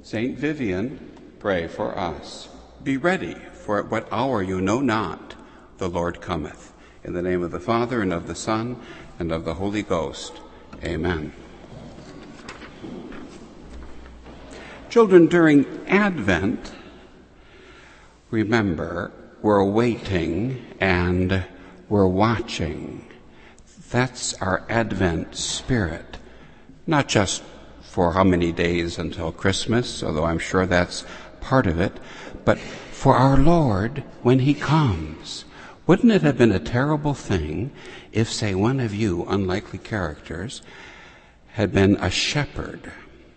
Saint Vivian, pray for us. Be ready, for at what hour you know not, the Lord cometh. In the name of the Father, and of the Son, and of the Holy Ghost. Amen. Children, during Advent, remember, we're waiting and we're watching. That's our Advent spirit. Not just for how many days until Christmas, although I'm sure that's part of it, but for our Lord when He comes. Wouldn't it have been a terrible thing if, say, one of you unlikely characters had been a shepherd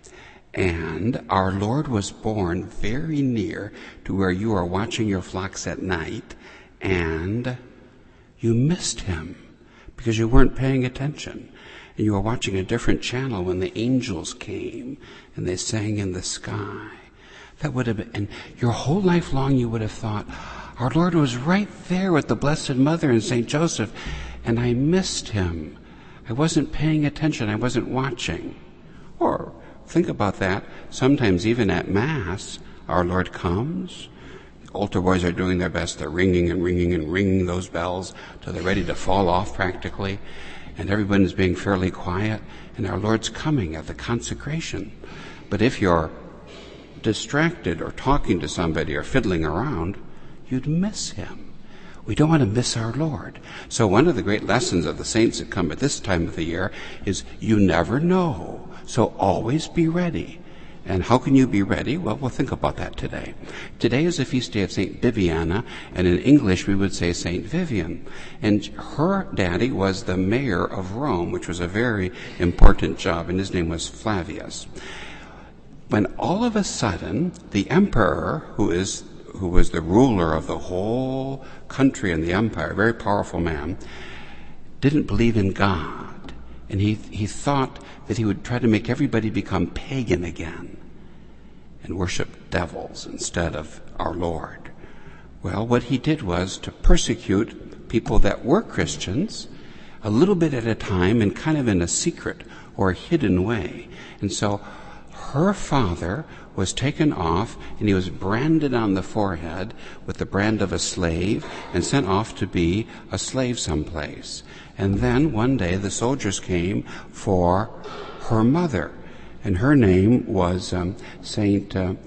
and our Lord was born very near to where you are watching your flocks at night and you missed Him because you weren't paying attention? And you were watching a different channel when the angels came and they sang in the sky. That would have been, and your whole life long you would have thought, our Lord was right there with the Blessed Mother and St. Joseph, and I missed Him. I wasn't paying attention. I wasn't watching. Or think about that. Sometimes even at Mass, our Lord comes. The altar boys are doing their best. They're ringing and ringing and ringing those bells till they're ready to fall off practically. And everyone is being fairly quiet, and our Lord's coming at the consecration. But if you're distracted or talking to somebody or fiddling around, you'd miss Him. We don't want to miss our Lord. So one of the great lessons of the saints that come at this time of the year is you never know. So always be ready. And how can you be ready? Well, we'll think about that today. Today is the feast day of St. Bibiana, and in English we would say St. Vivian. And her daddy was the mayor of Rome, which was a very important job, and his name was Flavius. When all of a sudden the emperor, who was the ruler of the whole country and the empire, a very powerful man, didn't believe in God. And he thought that he would try to make everybody become pagan again and worship devils instead of our Lord. Well, what he did was to persecute people that were Christians a little bit at a time and kind of in a secret or a hidden way. And so her father was taken off and he was branded on the forehead with the brand of a slave and sent off to be a slave someplace. And then one day the soldiers came for her mother, and her name was Saint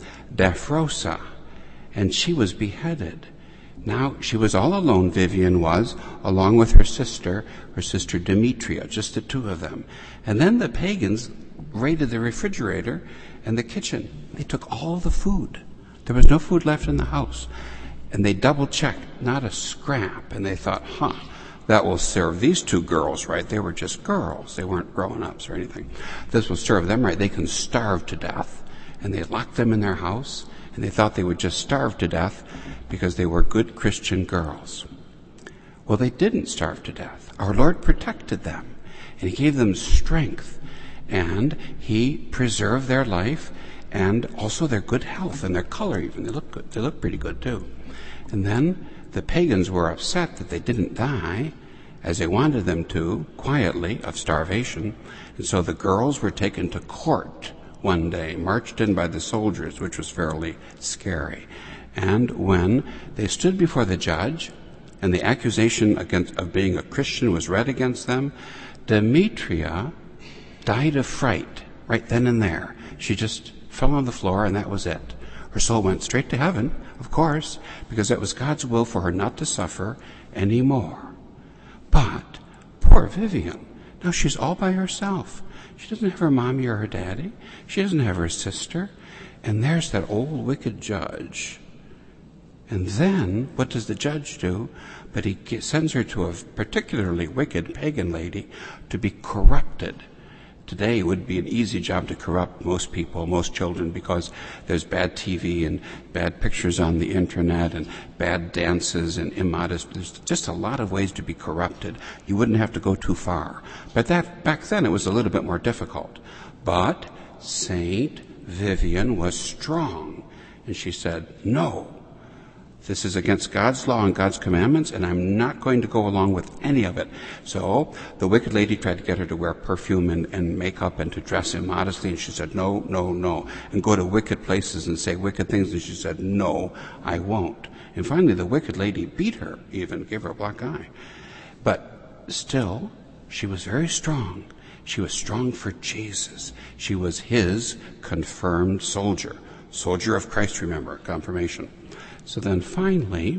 Dafrosa, and she was beheaded. Now, she was all alone, Vivian was, along with her sister Demetria, just the two of them. And then the pagans raided the refrigerator and the kitchen. They took all the food. There was no food left in the house. And they double-checked, not a scrap. And they thought, that will serve these two girls right. They were just girls. They weren't grown-ups or anything. This will serve them right. They can starve to death. And they locked them in their house, and they thought they would just starve to death because they were good Christian girls. Well, they didn't starve to death. Our Lord protected them, and He gave them strength, and He preserved their life and also their good health and their color even. They look good. They look pretty good, too. And then the pagans were upset that they didn't die, as they wanted them to, quietly, of starvation. And so the girls were taken to court one day, marched in by the soldiers, which was fairly scary. And when they stood before the judge, and the accusation of being a Christian was read against them, Demetria died of fright right then and there. She just fell on the floor, and that was it. Her soul went straight to heaven, of course, because it was God's will for her not to suffer anymore. But poor Vivian, now she's all by herself. She doesn't have her mommy or her daddy. She doesn't have her sister. And there's that old wicked judge. And then, what does the judge do? But he sends her to a particularly wicked pagan lady to be corrupted. Today would be an easy job to corrupt most people, most children, because there's bad TV and bad pictures on the internet and bad dances and immodest. There's just a lot of ways to be corrupted. You wouldn't have to go too far. But back then it was a little bit more difficult. But Saint Vivian was strong. And she said, no, This is against God's law and God's commandments, and I'm not going to go along with any of it. So the wicked lady tried to get her to wear perfume and makeup and to dress immodestly, and she said, no, no, no, and go to wicked places and say wicked things, and she said, no, I won't. And finally the wicked lady beat her, even gave her a black eye. But still, she was very strong. She was strong for Jesus. She was his confirmed soldier. Soldier of Christ, remember, confirmation. So then finally,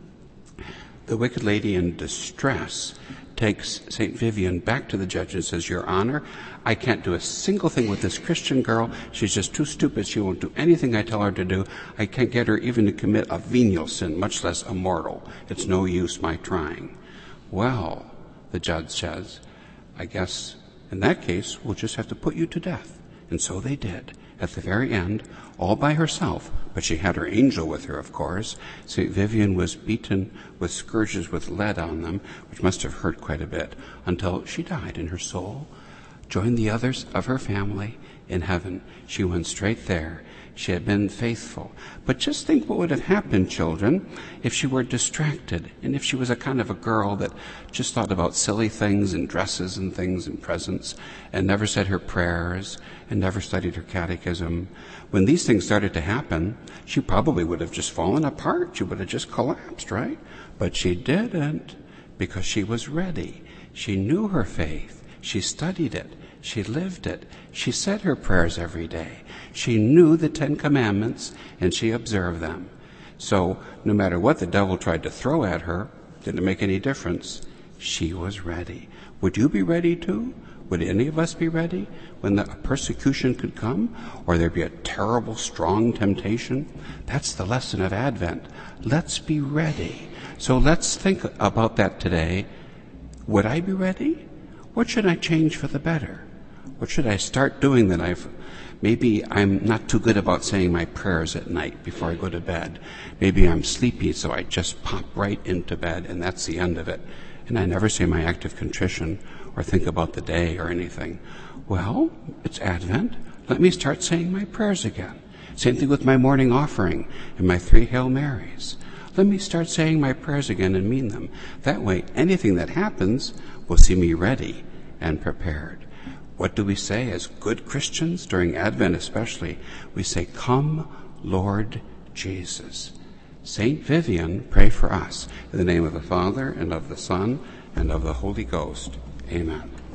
the wicked lady in distress takes St. Vivian back to the judge and says, Your Honor, I can't do a single thing with this Christian girl. She's just too stupid. She won't do anything I tell her to do. I can't get her even to commit a venial sin, much less a mortal. It's no use my trying. Well, the judge says, I guess in that case, we'll just have to put you to death. And so they did. At the very end, all by herself, but she had her angel with her, of course. St. Vivian was beaten with scourges with lead on them, which must have hurt quite a bit, until she died, and her soul joined the others of her family in heaven. She went straight there. She had been faithful. But just think what would have happened, children, if she were distracted, and if she was a kind of a girl that just thought about silly things and dresses and things and presents, and never said her prayers, and never studied her catechism. When these things started to happen, she probably would have just fallen apart. She would have just collapsed, right? But she didn't, because she was ready. She knew her faith. She studied it. She lived it. She said her prayers every day. She knew the 10 Commandments, and she observed them. So no matter what the devil tried to throw at her, didn't make any difference. She was ready. Would you be ready too? Would any of us be ready when the persecution could come, or there be a terrible, strong temptation? That's the lesson of Advent. Let's be ready. So let's think about that today. Would I be ready? What should I change for the better? What should I start doing that maybe I'm not too good about saying my prayers at night before I go to bed. Maybe I'm sleepy, so I just pop right into bed, and that's the end of it. And I never say my act of contrition or think about the day or anything. Well, it's Advent. Let me start saying my prayers again. Same thing with my morning offering and my 3 Hail Marys. Let me start saying my prayers again and mean them. That way, anything that happens will see me ready and prepared. What do we say as good Christians during Advent especially? We say, Come, Lord Jesus. Saint Vivian, pray for us. In the name of the Father, and of the Son, and of the Holy Ghost. Amen.